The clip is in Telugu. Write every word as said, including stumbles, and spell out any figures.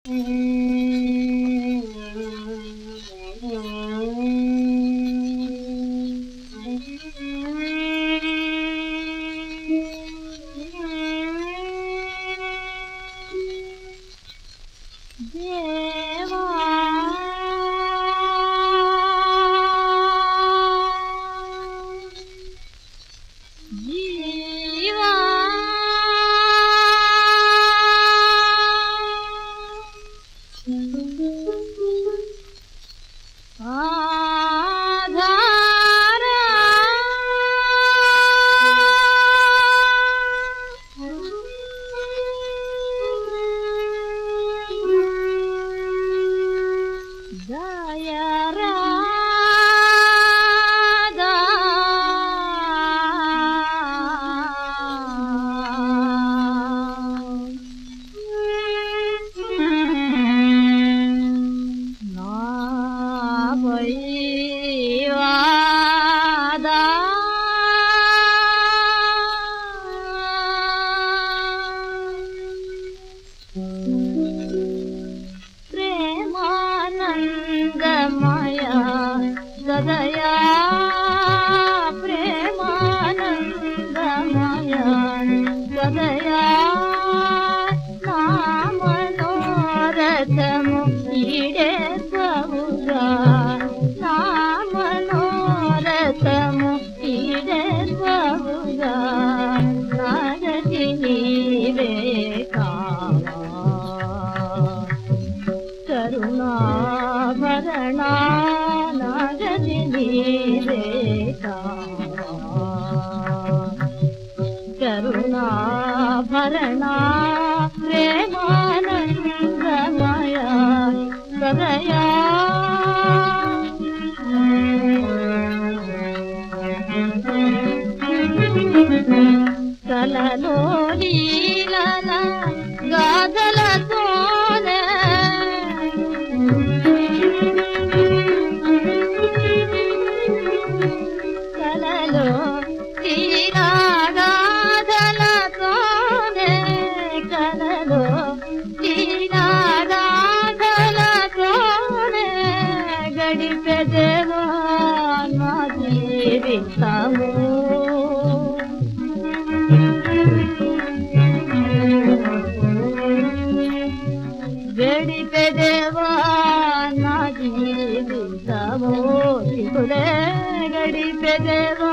ప్రేమానందమయా సదయా ప్రేమానందమయా సదయా నా మనోరథము ఈడేర్పవుగా నా మనోరథము ఈడేర్పవుగా నాగతి నీవే కావా కరుణాభరణా నాగతి నీవే కావా కరుణాభరణా ప్రేమానందమయా సదయా కలలో లీలన గాథలతోనే కలలో లీలా గాథలతోనే కలలో లీలా గాథలతోనే గడిపెదవా నా జీవితము గడిపెదవా నా జీవితము గడిపెదవా